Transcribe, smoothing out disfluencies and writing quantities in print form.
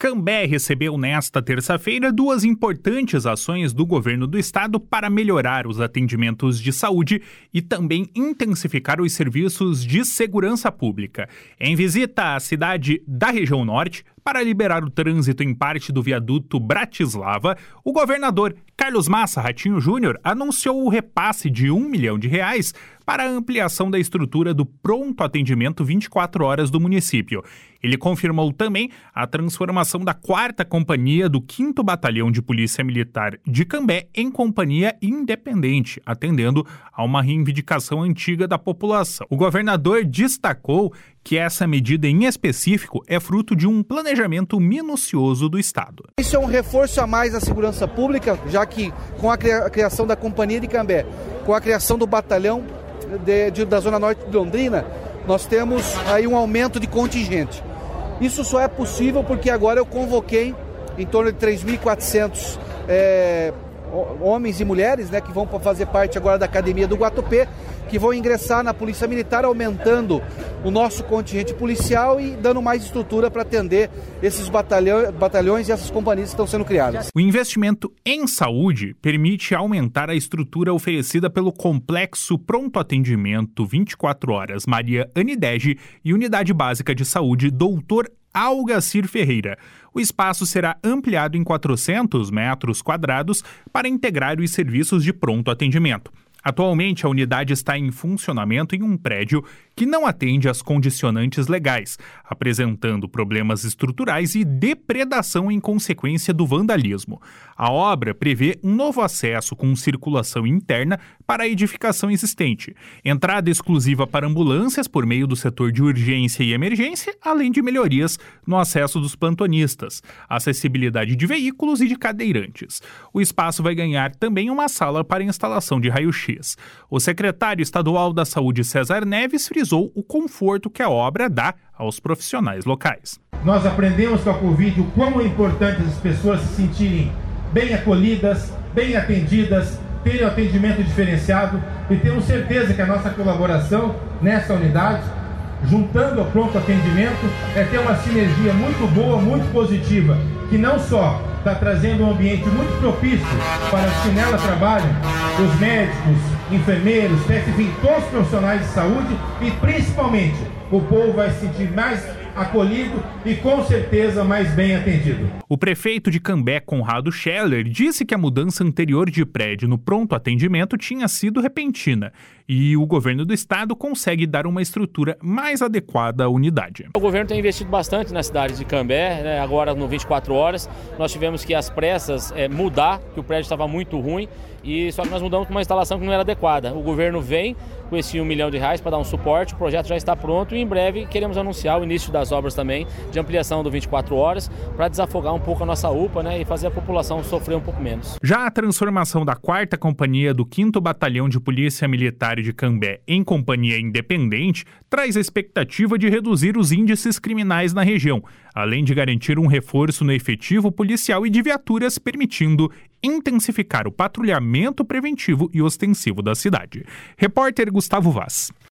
Cambé recebeu nesta terça-feira duas importantes ações do governo do estado para melhorar os atendimentos de saúde e também intensificar os serviços de segurança pública. Em visita à cidade da região norte, para liberar o trânsito em parte do viaduto Bratislava, o governador Carlos Massa Ratinho Júnior anunciou o repasse de R$1 milhão para a ampliação da estrutura do pronto atendimento 24 horas do município. Ele confirmou também a transformação da 4ª Companhia do 5º Batalhão de Polícia Militar de Cambé em companhia independente, atendendo a uma reivindicação antiga da população. O governador destacou que essa medida em específico é fruto de um planejamento minucioso do Estado. Isso é um reforço a mais da segurança pública, já que com a criação da Companhia de Cambé, com a criação do batalhão da Zona Norte de Londrina, nós temos aí um aumento de contingente. Isso só é possível porque agora eu convoquei em torno de 3.400 homens e mulheres, que vão fazer parte agora da Academia do Guatupê, que vão ingressar na Polícia Militar, aumentando o nosso contingente policial e dando mais estrutura para atender esses batalhões e essas companhias que estão sendo criadas. O investimento em saúde permite aumentar a estrutura oferecida pelo Complexo Pronto Atendimento 24 Horas Maria Anidege e Unidade Básica de Saúde Dr. Algacir Ferreira. O espaço será ampliado em 400 metros quadrados para integrar os serviços de pronto atendimento. Atualmente, a unidade está em funcionamento em um prédio que não atende às condicionantes legais, apresentando problemas estruturais e depredação em consequência do vandalismo. A obra prevê um novo acesso com circulação interna para a edificação existente, entrada exclusiva para ambulâncias por meio do setor de urgência e emergência, além de melhorias no acesso dos plantonistas, acessibilidade de veículos e de cadeirantes. O espaço vai ganhar também uma sala para instalação de raio-x. O secretário estadual da Saúde, César Neves, frisou o conforto que a obra dá aos profissionais locais. Nós aprendemos com a Covid o quão é importante as pessoas se sentirem bem acolhidas, bem atendidas, terem um atendimento diferenciado, e temos certeza que a nossa colaboração nessa unidade, juntando ao pronto atendimento, é ter uma sinergia muito boa, muito positiva, que não só está trazendo um ambiente muito propício para os que nela trabalham, os médicos, enfermeiros, enfim, todos os profissionais de saúde, e principalmente o povo vai se sentir mais acolhido e com certeza mais bem atendido. O prefeito de Cambé, Conrado Scheller, disse que a mudança anterior de prédio no pronto atendimento tinha sido repentina e o governo do estado consegue dar uma estrutura mais adequada à unidade. O governo tem investido bastante na cidade de Cambé, agora no 24 horas. Nós tivemos que às pressas mudar, que o prédio estava muito ruim, e só que nós mudamos com uma instalação que não era adequada. O governo vem com esse R$1 milhão para dar um suporte, o projeto já está pronto e em breve queremos anunciar o início das obras também de ampliação do 24 horas para desafogar um pouco a nossa UPA, e fazer a população sofrer um pouco menos. Já a transformação da 4ª Companhia do 5º Batalhão de Polícia Militar de Cambé em companhia independente traz a expectativa de reduzir os índices criminais na região, além de garantir um reforço no efetivo policial e de viaturas, permitindo intensificar o patrulhamento preventivo e ostensivo da cidade. Repórter Gustavo Vaz.